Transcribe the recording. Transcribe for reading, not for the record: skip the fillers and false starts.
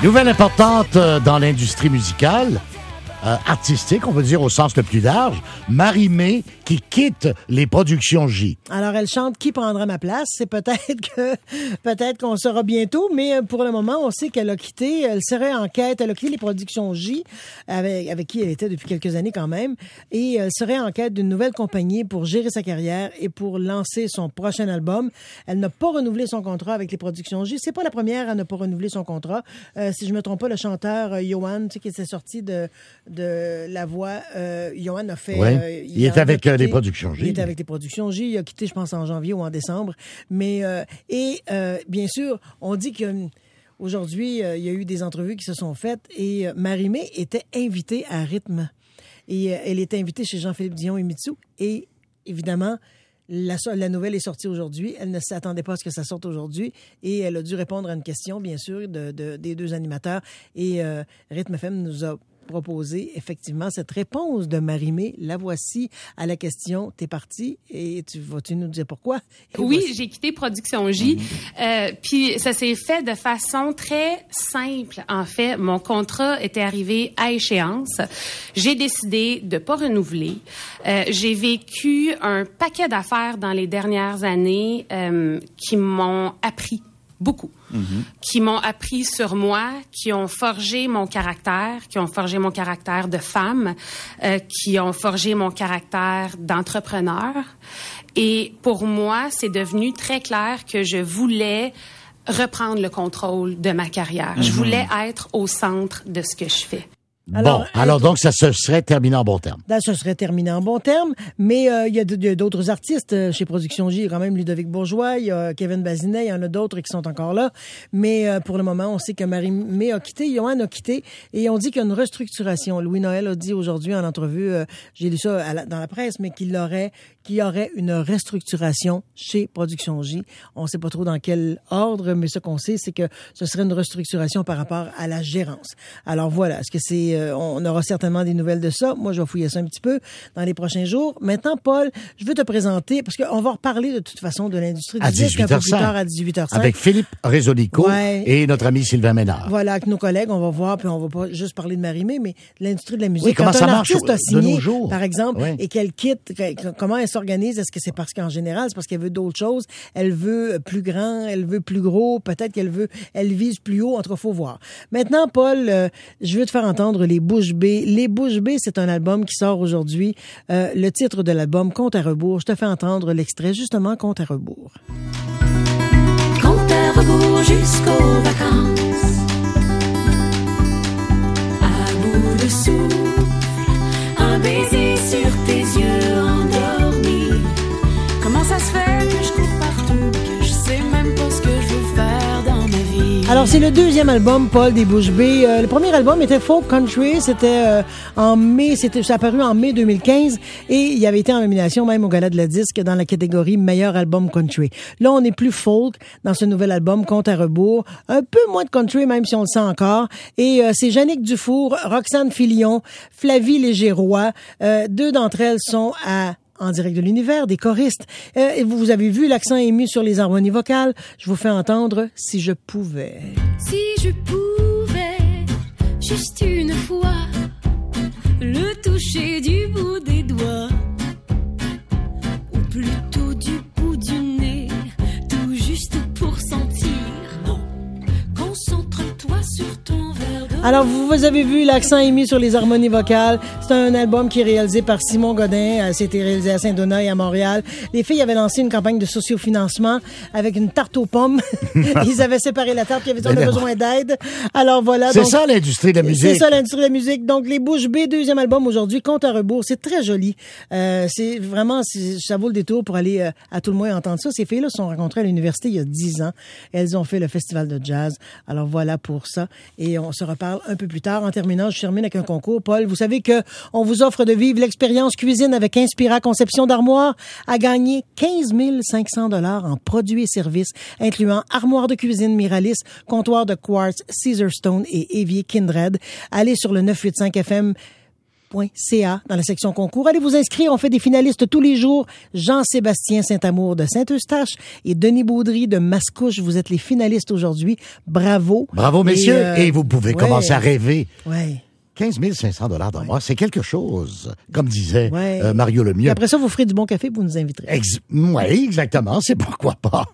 Nouvelle importante dans l'industrie musicale, artistique, on peut dire au sens le plus large, Marie-Mé qui quitte les productions J. Alors, elle chante « Qui prendra ma place ». C'est peut-être qu'on saura bientôt, mais pour le moment, on sait qu'elle a quitté, elle serait en quête, elle a quitté les productions J, avec qui elle était depuis quelques années quand même, et elle serait en quête d'une nouvelle compagnie pour gérer sa carrière et pour lancer son prochain album. Elle n'a pas renouvelé son contrat avec les productions J. C'est pas la première à ne pas renouveler son contrat. Si je me trompe pas, le chanteur Yoann, tu sais, qui s'est sorti de La Voix, Yoann a fait... Oui, il est avec les productions J. Il était avec les productions J. Il a quitté, je pense, en janvier ou en décembre. Mais, bien sûr, on dit qu'aujourd'hui, il y a eu des entrevues qui se sont faites et Marie-Mé était invitée à Rythme. Et elle était invitée chez Jean-Philippe Dion et Mitsou. Et évidemment, la nouvelle est sortie aujourd'hui. Elle ne s'attendait pas à ce que ça sorte aujourd'hui. Et elle a dû répondre à une question, bien sûr, des deux animateurs. Et Rythme FM nous a proposer effectivement cette réponse de Marie-Mé. La voici à la question. T'es partie et vas-tu nous dire pourquoi? Oui, j'ai quitté Production J. Puis ça s'est fait de façon très simple. En fait, mon contrat était arrivé à échéance. J'ai décidé de pas renouveler. J'ai vécu un paquet d'affaires dans les dernières années qui m'ont appris beaucoup, qui m'ont appris sur moi, qui ont forgé mon caractère de femme, qui ont forgé mon caractère d'entrepreneur. Et pour moi, c'est devenu très clair que je voulais reprendre le contrôle de ma carrière. Je voulais être au centre de ce que je fais. Alors donc, ça se serait terminé en bon terme. Ça serait terminé en bon terme, mais il y a d'autres artistes chez Production J. Il y a quand même Ludovic Bourgeois, il y a Kevin Bazinet, il y en a d'autres qui sont encore là. Mais pour le moment, on sait que Marie-Mé a quitté, Yoann a quitté, et on dit qu'il y a une restructuration. Louis Noël a dit aujourd'hui en entrevue, j'ai lu ça dans la presse, mais qu'il y aurait une restructuration chez Production J. On ne sait pas trop dans quel ordre, mais ce qu'on sait, c'est que ce serait une restructuration par rapport à la gérance. Alors voilà, est-ce que c'est... on aura certainement des nouvelles de ça. Moi, je vais fouiller ça un petit peu dans les prochains jours. Maintenant, Paul, je veux te présenter, parce qu'on va reparler de toute façon de l'industrie du disque un peu plus tard à 18h05. Avec Philippe Rézolico et notre ami Sylvain Ménard. Voilà, avec nos collègues, on va voir, puis on va pas juste parler de Marie-Mé, mais de l'industrie de la musique. Oui, comment ça marche artiste a signé, de nos jours, par exemple, et qu'elle quitte, comment elle s'organise? Est-ce que c'est parce qu'en général, c'est parce qu'elle veut d'autres choses? Elle veut plus grand, elle veut plus gros, peut-être elle vise plus haut, entre faut voir. Maintenant, Paul, je veux te faire entendre les Bouches Bées. Les Bouches Bées, c'est un album qui sort aujourd'hui. Le titre de l'album, Compte à rebours. Je te fais entendre l'extrait, justement, Compte à rebours. Compte à rebours jusqu'aux vacances. À bout de souffle, un baiser sur tes yeux endormis. Comment ça se fait que je cours partout, que je sais même pas ce que je veux faire dans ma vie? Alors, c'est le deuxième album, Paul, des Bouches Bées. Le premier album était Folk Country. C'était ça a paru en mai 2015 et il avait été en nomination même au Gala de la Disque dans la catégorie Meilleur album country. Là, on est plus folk dans ce nouvel album, Compte à rebours. Un peu moins de country, même si on le sent encore. Et c'est Yannick Dufour, Roxane Filion, Flavie Léger-Roy. Deux d'entre elles sont en direct de l'univers, des choristes. Et vous avez vu l'accent ému sur les harmonies vocales. Je vous fais entendre « Si je pouvais ». Si je pouvais, juste une fois, le toucher du bout des doigts, ou plutôt du bout du nez, tout juste pour sentir. Non, concentre-toi sur ton verre d'eau. Alors, vous avez vu l'accent émis sur les harmonies vocales. C'est un album qui est réalisé par Simon Godin. C'était réalisé à Saint-Donat et à Montréal. Les filles avaient lancé une campagne de sociofinancement avec une tarte aux pommes. Ils avaient séparé la tarte, puis ils avaient besoin d'aide. Alors voilà. C'est ça l'industrie de la musique. C'est ça l'industrie de la musique. Donc, les Bouches Bées, deuxième album aujourd'hui, Compte à rebours. C'est très joli. C'est vraiment, ça vaut le détour pour aller à tout le moins entendre ça. Ces filles-là se sont rencontrées à l'université il y a 10 ans. Elles ont fait le festival de jazz. Alors voilà pour ça. Et on se reparle un peu plus tard. En terminant, je termine avec un concours. Paul, vous savez que on vous offre de vivre l'expérience cuisine avec Inspira Conception d'Armoire à gagner 15 500 $ en produits et services, incluant armoire de cuisine Miralis, comptoir de quartz Caesarstone et évier Kindred. Allez sur le 985 FM .ca dans la section concours. Allez vous inscrire, on fait des finalistes tous les jours. Jean-Sébastien Saint-Amour de Saint-Eustache et Denis Baudry de Mascouche, vous êtes les finalistes aujourd'hui. Bravo. Bravo, messieurs. Et vous pouvez commencer à rêver. Ouais. 15 500 $ dans le mois, c'est quelque chose, comme disait Mario Lemieux. Et après ça, vous ferez du bon café, vous nous inviterez. Oui, exactement, c'est pourquoi pas.